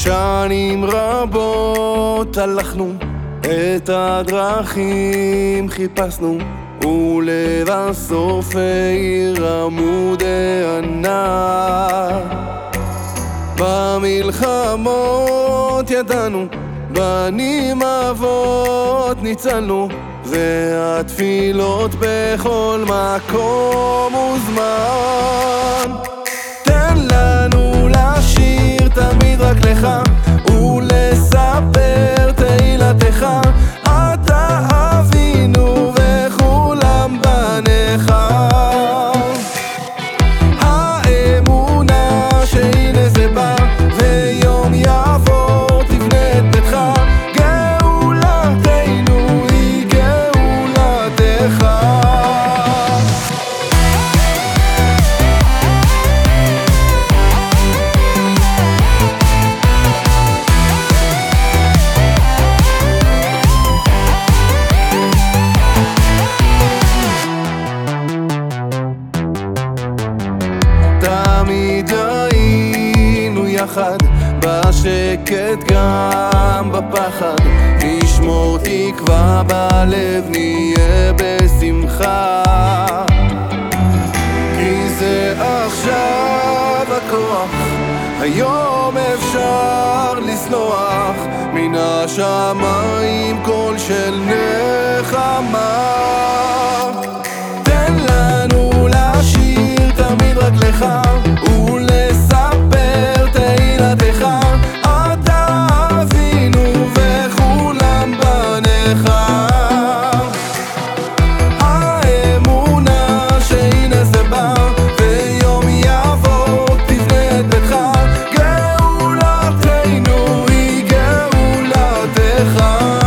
שנים רבות הלכנו, את הדרכים חיפשנו, ולבסוף העיר עמודי ענק. במלחמות ידענו, בנים אבות ניצלנו, והתפילות בכל מקום וזמן. תן לנו לשיר תמיד רק לך, ולספר תהילתך. אתה אבינו וכולם בניך. האמונה שהנה זה בא, ויום יבוא תבנה את ביתך. גאולתנו היא גאולתך. תמיד היינו יחד, בשקט גם בפחד, נשמור תקווה בלב, נהיה בשמחה. כי זה עכשיו הכוח, היום אפשר לסלוח, מן השמיים קול של נחמה. תן לנו לשיר תמיד רק לך, ולספר תהילתך. אתה אבינו וכולם בניך. האמונה שהנה זה בא, ויום יבוא תבנה את ביתך. גאולתנו היא גאולתך.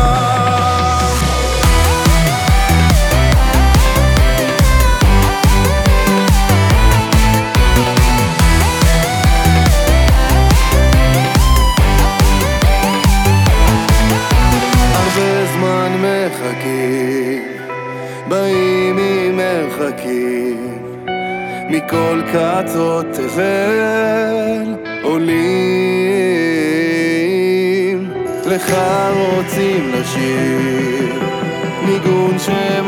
זמן מחכים, באים ממרחקים, מכל קצות תבל עולים. לך רוצים לשיר ניגון